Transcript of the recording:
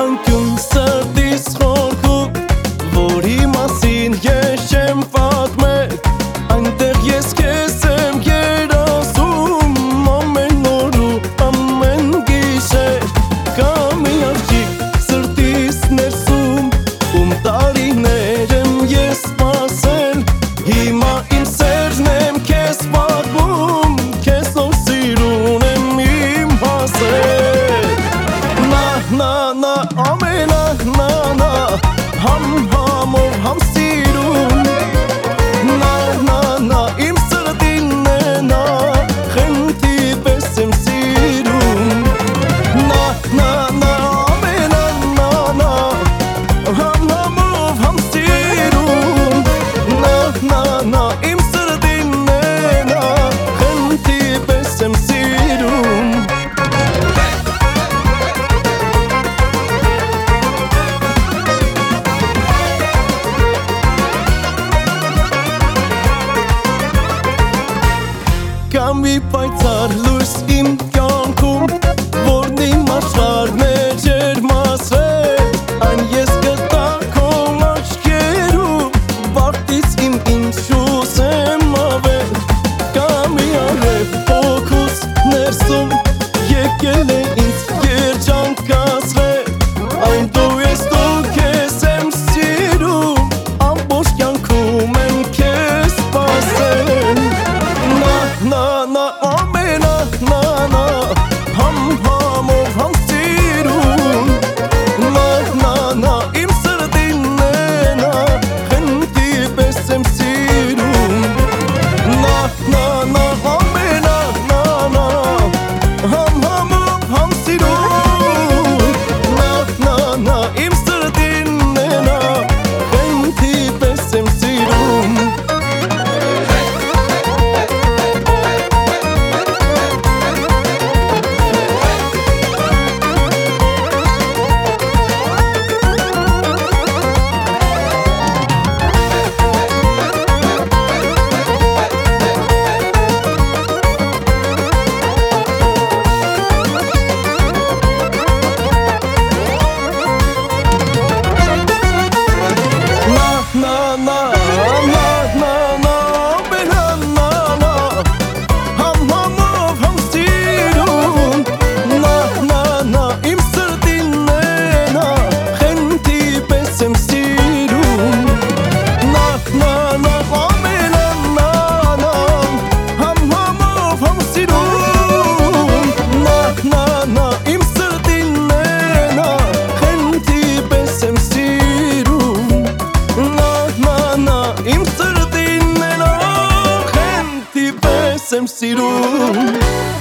անկյուն սրտիս խորքում, որի մասին ես չեմ պատմել, այնտեղ ես քեզ եմ երազում ամեն օր ու ամեն գիշեր, կա մի աղջիկ սրտիս ներսում, ում տարիներ եմ ես սպասել, հիմա իմ սերն եմ քեզ պատմում, քեզ որ սիրուն եմ իմ հասել, նա ամենա նա համով համ սիրուն, նա իմ սրտին է նա խենթի պես եմ սիրուն, նա ամենա նա համով համ սիրուն, նա իմ սրտին է նա խենթի պես եմ սիրուն. Կա մի պայծառ լույս իմ կյանքում, որն իմ աշխարհն է ջերմացրել, այն ես գտա քո աչքերում, վարտից իմ ինչուս եմ ավել, կա մի արև հոգուս ներսում, եկել է ինձ երջանկացրել, այն դու ես դու քեզ եմ սիրում, ամբողջ կյանքում եմ քեզ սպասել, նա ամենա նա համով համ սիրուն, նա իմ սրտին է նա խենթի պես եմ սիրուն, նա ամենա նա համով համ սիրուն, նա իմ սրտին է նա խենթի պես եմ սիրուն. Im sirun